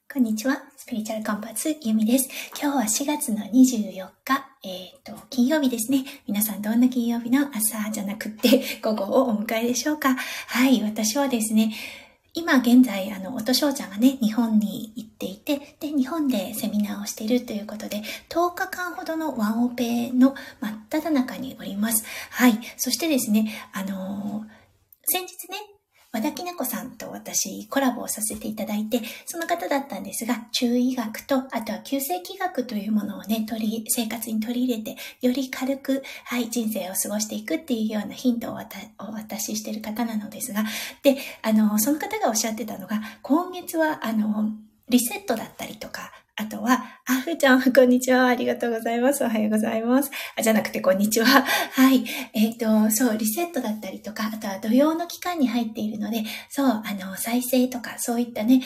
こんにちは。スピリチュアルコンパス、ゆみです。今日は4月の24日、金曜日ですね。皆さんどんな金曜日の朝じゃなくって午後をお迎えでしょうか。はい、私はですね、今現在、音翔ちゃんがね、日本に行っていて、で、日本でセミナーをしているということで、10日間ほどのワンオペの真っ只中におります。はい、そしてですね、先日ね、和田きなこさんと私コラボをさせていただいて、その方だったんですが、中医学と、あとは急性気学というものをね、生活に取り入れて、より軽く、はい、人生を過ごしていくっていうようなヒントをお渡ししている方なのですが、で、その方がおっしゃってたのが、今月は、リセットだったりとか、あとは、ふーちゃん、こんにちは。ありがとうございます。おはようございます。じゃなくて、こんにちは。はい。そう、リセットだったりとか、あとは土曜の期間に入っているので、そう、再生とか、そういったね、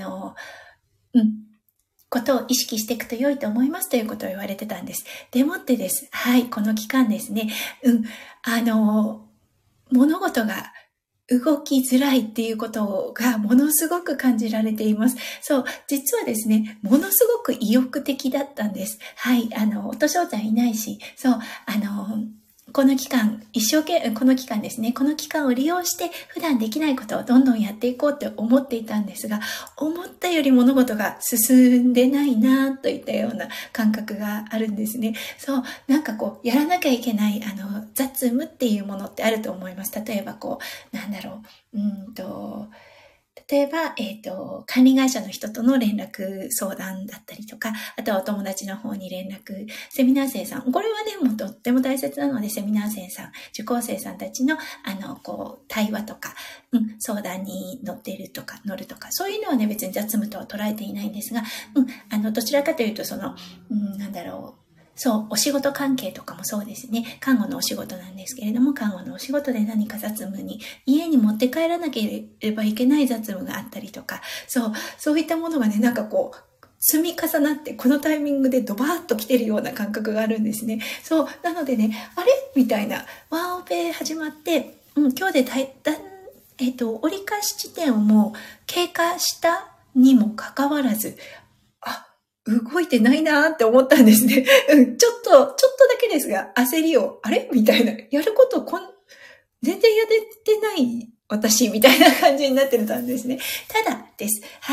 ことを意識していくと良いと思いますということを言われてたんです。でもってです。はい、この期間ですね、物事が、動きづらいっていうことがものすごく感じられています。そう、実はですね、ものすごく意欲的だったんです。はい、音翔ちゃんいないし、そう、この期間ですね、この期間を利用して普段できないことをどんどんやっていこうって思っていたんですが、思ったより物事が進んでないなといったような感覚があるんですね。そう、なんかこう、やらなきゃいけない、雑務っていうものってあると思います。例えばこう、例えば、管理会社の人との連絡相談だったりとか、あとはお友達の方に連絡、セミナー生さん、これはね、もうとっても大切なので、セミナー生さん、受講生さんたちの、対話とか、相談に乗るとか、そういうのはね、別に雑務とは捉えていないんですが、どちらかというと、そう、お仕事関係とかもそうですね。看護のお仕事なんですけれども、看護のお仕事で何か雑務に、家に持って帰らなければいけない雑務があったりとか、そういったものがね、なんかこう、積み重なって、このタイミングでドバーッと来てるような感覚があるんですね。そう、なのでね、あれみたいな、ワンオペ始まって、今日で折り返し地点をもう経過したにもかかわらず、動いてないなーって思ったんですね。ちょっとだけですが、焦りを、あれみたいな。やること全然やれてない私みたいな感じになってたんですね。ただです。はい。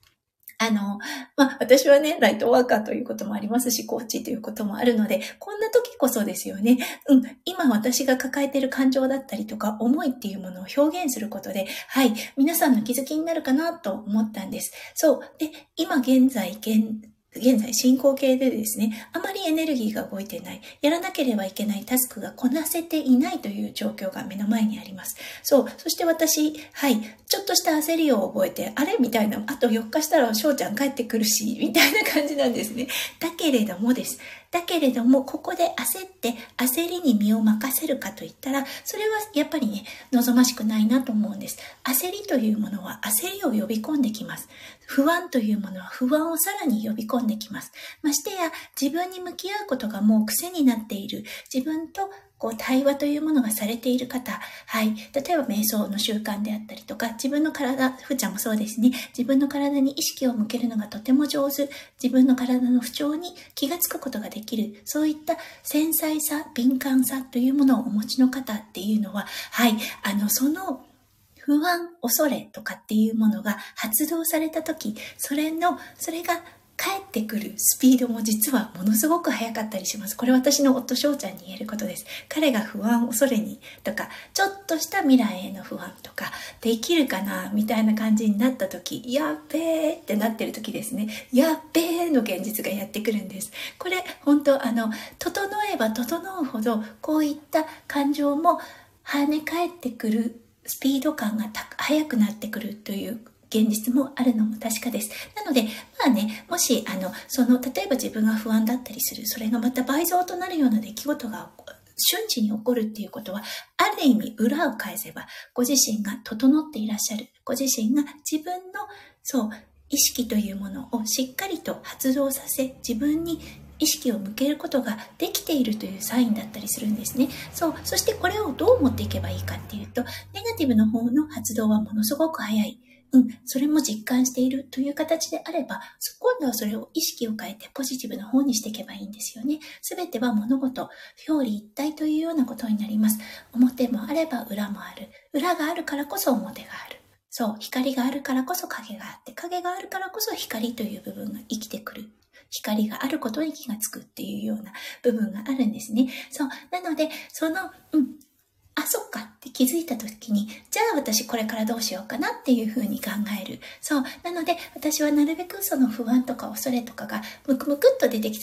私はね、ライトワーカーということもありますし、コーチということもあるので、こんな時こそですよね。今私が抱えている感情だったりとか、思いっていうものを表現することで、はい、皆さんの気づきになるかなと思ったんです。そう。で、今現在進行形でですね、あまりエネルギーが動いてない、やらなければいけないタスクがこなせていないという状況が目の前にあります。そう。そして私、はい、ちょっとした焦りを覚えて、あれみたいな、あと4日したら翔ちゃん帰ってくるし、みたいな感じなんですね。だけれども、ここで焦って、焦りに身を任せるかといったら、それはやっぱりね、望ましくないなと思うんです。焦りというものは焦りを呼び込んできます。不安というものは不安をさらに呼び込んできます。ましてや、自分に向き合うことがもう癖になっている、自分と対話というものがされている方、はい。例えば瞑想の習慣であったりとか、自分の体、ふーちゃんもそうですね。自分の体に意識を向けるのがとても上手。自分の体の不調に気がつくことができる。そういった繊細さ、敏感さというものをお持ちの方っていうのは、はい。その不安、恐れとかっていうものが発動されたとき、それが帰ってくるスピードも実はものすごく速かったりします。これ私の夫翔ちゃんに言えることです。彼が不安、恐れにとか、ちょっとした未来への不安とか、できるかなみたいな感じになった時、やっべーってなってる時ですね。やっべーの現実がやってくるんです。これ本当整えば整うほど、こういった感情も跳ね返ってくるスピード感が速くなってくるという現実もあるのも確かです。なので、もし、例えば自分が不安だったりする、それがまた倍増となるような出来事が瞬時に起こるっていうことは、ある意味裏を返せば、ご自身が整っていらっしゃる、ご自身が自分の、意識というものをしっかりと発動させ、自分に意識を向けることができているというサインだったりするんですね。そしてこれをどう持っていけばいいかっていうと、ネガティブの方の発動はものすごく早い。 それも実感しているという形であれば、今度はそれを意識を変えてポジティブな方にしていけばいいんですよね。すべては物事、表裏一体というようなことになります。表もあれば裏もある。裏があるからこそ表がある。そう、光があるからこそ影があって、影があるからこそ光という部分が生きてくる。光があることに気がつくっていうような部分があるんですね。そう。なので、そっかって気づいた時に、じゃあ私これからどうしようかなっていうふうに考える。そう。なので、私はなるべくその不安とか恐れとかがむくむくっと出てき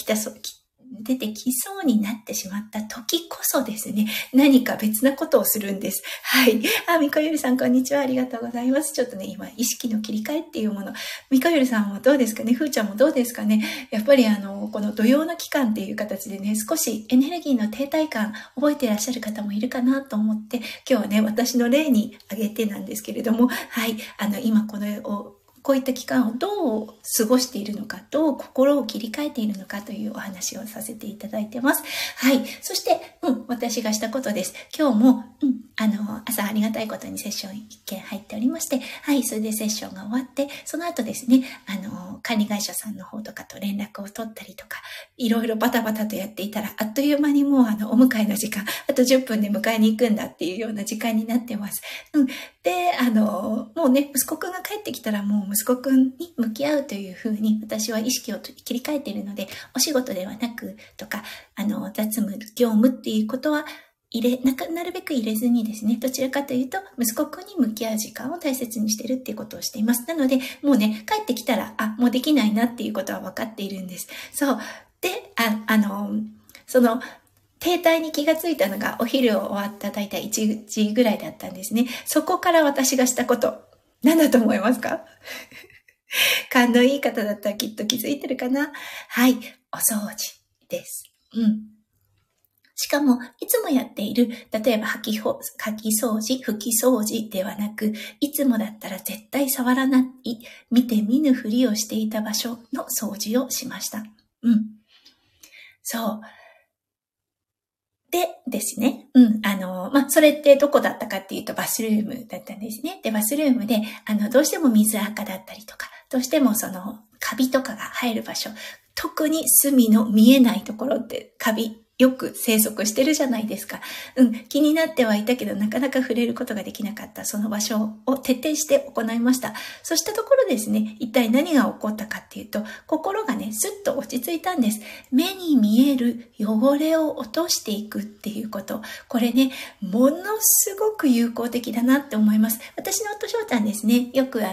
そうになってしまった時こそですね、何か別なことをするんです。はい。みこゆりさん、こんにちは。ありがとうございます。ちょっとね、今、意識の切り替えっていうもの、みこゆりさんもどうですかね、ふーちゃんもどうですかね。やっぱりこの土曜の期間っていう形でね、少しエネルギーの停滞感、覚えていらっしゃる方もいるかなと思って、今日はね、私の例に挙げてなんですけれども、はい。今こういった期間をどう過ごしているのか、どう心を切り替えているのかというお話をさせていただいてます。はい。そして、私がしたことです。今日も、朝ありがたいことにセッション1件入っておりまして、はい。それでセッションが終わって、その後ですね、管理会社さんの方とかと連絡を取ったりとか、いろいろバタバタとやっていたら、あっという間にもうお迎えの時間、あと10分で迎えに行くんだっていうような時間になってます。で、もうね、息子くんが帰ってきたらもう息子くんに向き合うというふうに私は意識を切り替えているので、お仕事ではなくとか、雑務、業務っていうことはなるべく入れずにですね、どちらかというと、息子くんに向き合う時間を大切にしてるっていうことをしています。なので、もうね、帰ってきたら、もうできないなっていうことは分かっているんです。そう。で、停滞に気がついたのがお昼終わっただいたい1時ぐらいだったんですね。そこから私がしたこと、何だと思いますか？勘のいい方だったらきっと気づいてるかな？はい、お掃除です。しかも、いつもやっている、例えば掃き掃除、拭き掃除ではなく、いつもだったら絶対触らない、見て見ぬふりをしていた場所の掃除をしました。そう。でですね、それってどこだったかっていうとバスルームだったんですね。で、バスルームで、どうしても水垢だったりとか、どうしてもカビとかが入る場所、特に隅の見えないところってカビ、よく生息してるじゃないですか。気になってはいたけど、なかなか触れることができなかったその場所を徹底して行いました。そしたところですね、一体何が起こったかっていうと、心がね、スッと落ち着いたんです。目に見える汚れを落としていくっていうこと。これね、ものすごく有効的だなって思います。私の夫翔ちゃんですね、よく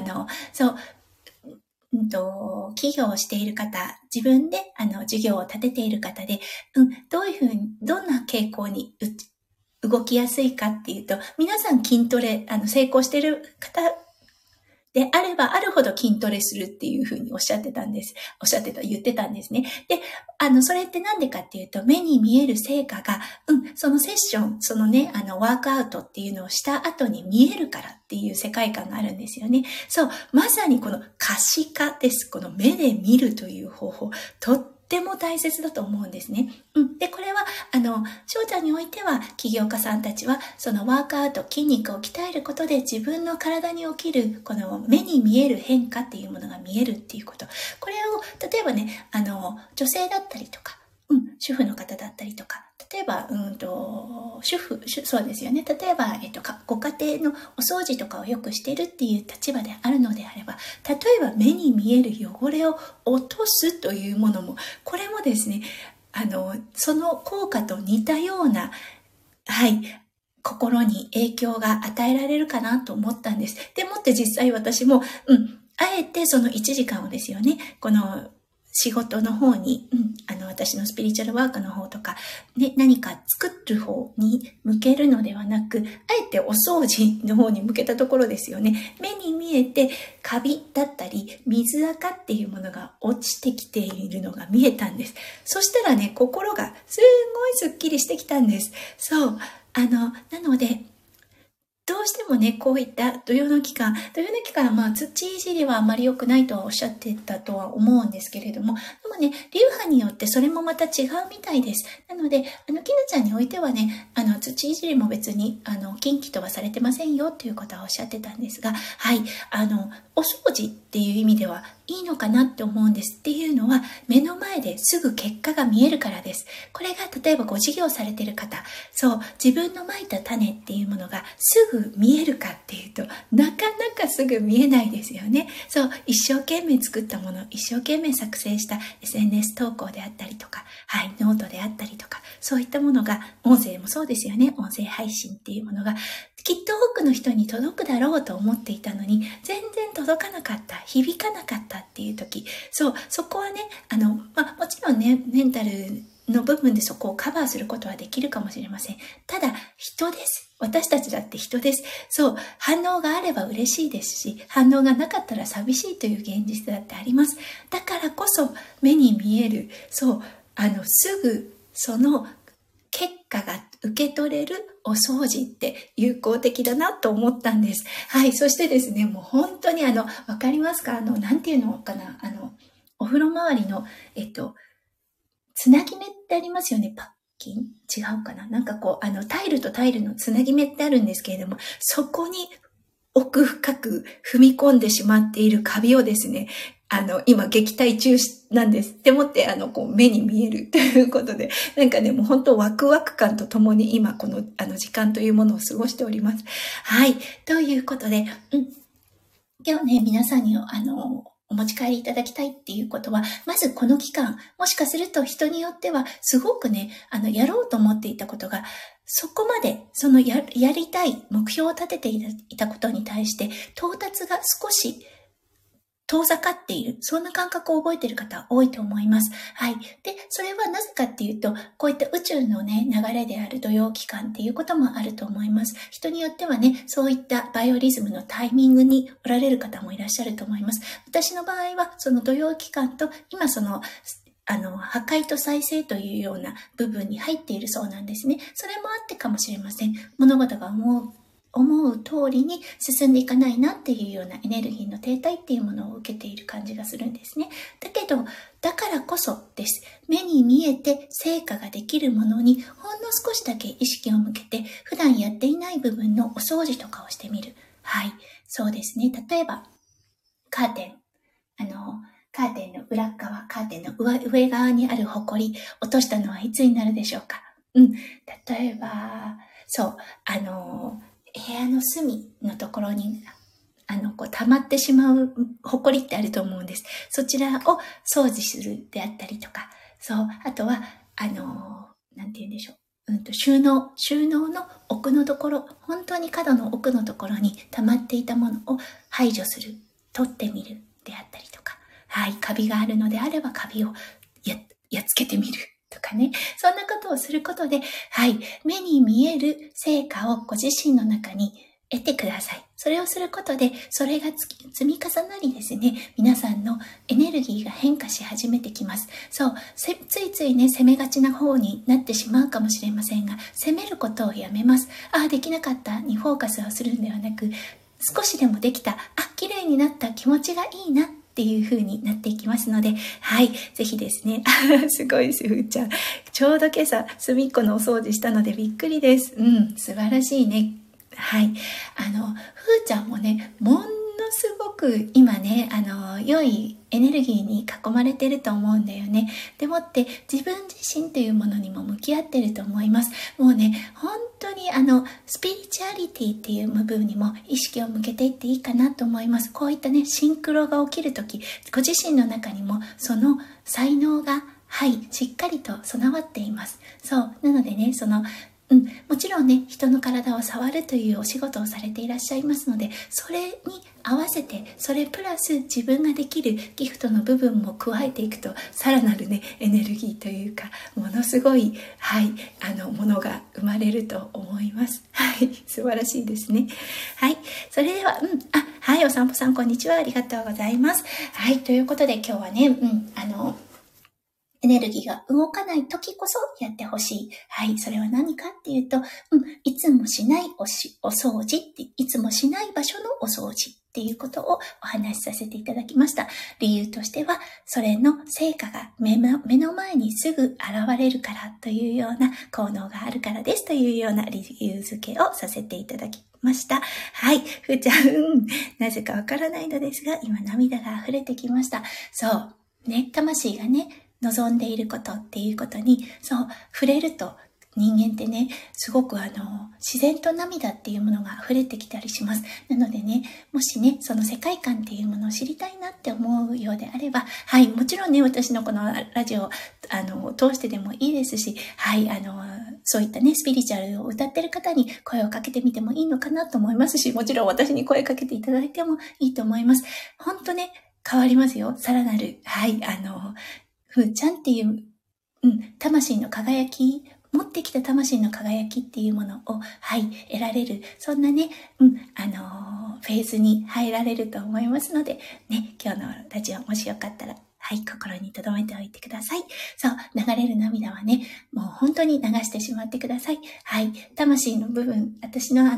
企業をしている方、自分で事業を立てている方で、どんな傾向に動きやすいかっていうと、皆さん筋トレ、成功している方であればあるほど筋トレするっていうふうに言ってたんですね。で、それってなんでかっていうと、目に見える成果が、そのセッション、ワークアウトっていうのをした後に見えるからっていう世界観があるんですよね。そう、まさにこの可視化です。この目で見るという方法、とっても大切だと思うんですね。で、これは、翔ちゃんにおいては、起業家さんたちは、そのワークアウト、筋肉を鍛えることで自分の体に起きる、この目に見える変化っていうものが見えるっていうこと。これを、例えばね、女性だったりとか、主婦の方だったりとか、例えば、そうですよね。例えば、ご家庭のお掃除とかをよくしているっていう立場であるのであれば、例えば目に見える汚れを落とすというものも、これもですね、その効果と似たような、心に影響が与えられるかなと思ったんです。でもって実際私も、あえてその1時間をですよね、この仕事の方に、私のスピリチュアルワークの方とか、ね、何か作る方に向けるのではなく、あえてお掃除の方に向けたところですよね。目に見えてカビだったり、水垢っていうものが落ちてきているのが見えたんです。そしたらね、心がすごいスッキリしてきたんです。そう。なので、 どうしてもね、こういった土曜の期間は土いじりはあまり良くないとはおっしゃってたとは思うんですけれども、でもね、流派によってそれもまた違うみたいです。なので、きなちゃんにおいてはね、土いじりも別に、禁忌とはされてませんよっていうことはおっしゃってたんですが、はい、お掃除っていう意味ではいいのかなって思うんです。っていうのは、目の前ですぐ結果が見えるからです。これが例えばご事業されてる方、そう、自分のまいた種っていうものがすぐ見えるかっていうと、なかなかすぐ見えないですよね。そう、一生懸命作ったもの、一生懸命作成した SNS 投稿であったりとか、はい、ノートであったりとか、そういったものが、音声もそうですよね。音声配信っていうものが、きっと多くの人に届くだろうと思っていたのに、全然届かなかった、響かなかったっていう時、そう、そこはね、もちろんね、メンタルの部分でそこをカバーすることはできるかもしれません。ただ、人です。私たちだって人です。そう、反応があれば嬉しいですし、反応がなかったら寂しいという現実だってあります。だからこそ、目に見える、そう、すぐその結果が受け取れるお掃除って有効的だなと思ったんです。はい。そしてですね、もう本当にわかりますか？なんていうのかな？お風呂周りの、つなぎ目ってありますよね。パッキン？違うかな？なんかこう、タイルとタイルのつなぎ目ってあるんですけれども、そこに奥深く踏み込んでしまっているカビをですね、今撃退中なんです。って思って、こう目に見えるということで、なんかね、もう本当ワクワク感とともに今この、時間というものを過ごしております。はい。ということで、今日ね、皆さんにお持ち帰りいただきたいっていうことは、まずこの期間、もしかすると人によっては、すごくね、やろうと思っていたことが、そこまで、やりたい目標を立てていたことに対して、到達が少し、遠ざかっている。そんな感覚を覚えている方多いと思います。はい。で、それはなぜかっていうと、こういった宇宙のね、流れである土曜期間っていうこともあると思います。人によってはね、そういったバイオリズムのタイミングにおられる方もいらっしゃると思います。私の場合は、その土曜期間と、今破壊と再生というような部分に入っているそうなんですね。それもあってかもしれません。物事が思う通りに進んでいかないなっていうようなエネルギーの停滞っていうものを受けている感じがするんですね。だけど、だからこそです。目に見えて成果ができるものにほんの少しだけ意識を向けて、普段やっていない部分のお掃除とかをしてみる。はい。そうですね。例えば、カーテンの裏側、カーテンの上側にあるホコリ、落としたのはいつになるでしょうか？例えば、そう、部屋の隅のところに、溜まってしまうホコリってあると思うんです。そちらを掃除するであったりとか、そう、あとは、なんて言うんでしょう。収納の奥のところ、本当に角の奥のところに溜まっていたものを排除する、取ってみるであったりとか、はい、カビがあるのであればカビをやっつけてみる。とかね。そんなことをすることで、はい、目に見える成果をご自身の中に得てください。それをすることで、それが積み重なりですね、皆さんのエネルギーが変化し始めてきます。そう、ついついね、責めがちな方になってしまうかもしれませんが、責めることをやめます。できなかったにフォーカスをするんではなく、少しでもできた、綺麗になった気持ちがいいなっていう風になっていきますので、はい、ぜひですね、すごいです、ふーちゃん。ちょうど今朝、隅っこのお掃除したのでびっくりです。素晴らしいね。はい。ふーちゃんもね、ものすごく今ね、良いエネルギーに囲まれてると思うんだよね。でもって自分自身というものにも向き合ってると思います。もうね、本当にスピリチュアリティっていう部分にも意識を向けていっていいかなと思います。こういったね、シンクロが起きるとき、ご自身の中にもその才能が、はい、しっかりと備わっています。そう。なのでね、もちろんね、人の体を触るというお仕事をされていらっしゃいますので、それに合わせて、それプラス自分ができるギフトの部分も加えていくと、さらなるね、エネルギーというか、ものすごい、はい、ものが生まれると思います。はい、素晴らしいですね。はい、それでは、はい、お散歩さん、こんにちは。ありがとうございます。はい、ということで今日はね、 エネルギーが動かない時こそやってほしい。はい、それは何かっていうと、いつもしないお掃除って、いつもしない場所のお掃除っていうことをお話しさせていただきました。理由としては、それの成果が目の前にすぐ現れるからというような効能があるからですというような理由付けをさせていただきました。はい、ふーちゃん、なぜかわからないのですが、今涙が溢れてきました。そう、ね、魂がね、望んでいることっていうことに、そう、触れると、人間ってね、すごく自然と涙っていうものが溢れてきたりします。なのでね、もしね、その世界観っていうものを知りたいなって思うようであれば、はい、もちろんね、私のこのラジオを通してでもいいですし、はい、そういったね、スピリチュアルを歌ってる方に声をかけてみてもいいのかなと思いますし、もちろん私に声かけていただいてもいいと思います。本当ね、変わりますよ。さらなる、はい、ふーちゃんっていう、魂の輝き、持ってきた魂の輝きっていうものを、はい、得られる、そんなね、フェーズに入られると思いますので、ね、今日のラジオもしよかったら、はい、心に留めておいてください。そう、流れる涙はね、もう本当に流してしまってください。はい、魂の部分、私の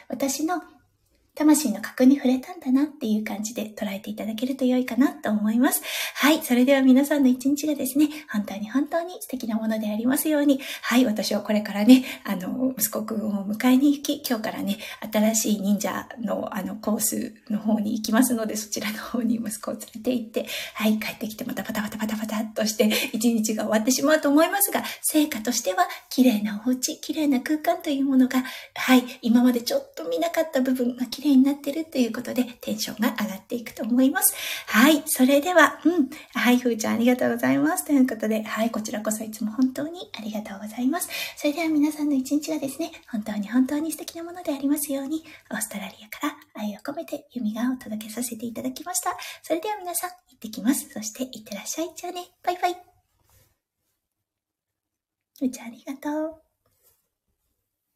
魂の核に触れたんだなっていう感じで捉えていただけると良いかなと思います。はい。それでは皆さんの一日がですね、本当に本当に素敵なものでありますように。はい。私はこれからね、息子くんを迎えに行き、今日からね、新しい忍者のコースの方に行きますので、そちらの方に息子を連れて行って、はい。帰ってきてまたパタっとして一日が終わってしまうと思いますが、成果としては綺麗なお家、綺麗な空間というものが、はい。今までちょっと見なかった部分が綺麗になってるということでテンションが上がっていくと思います。はい。それでは、はい、ふーちゃんありがとうございます。ということで、はい、こちらこそいつも本当にありがとうございます。それでは皆さんの一日がですね、本当に本当に素敵なものでありますように、オーストラリアから愛を込めてユミがお届けさせていただきました。それでは皆さん、行ってきます。そして、いってらっしゃい。じゃあね、バイバイ。ふーちゃんありがとう。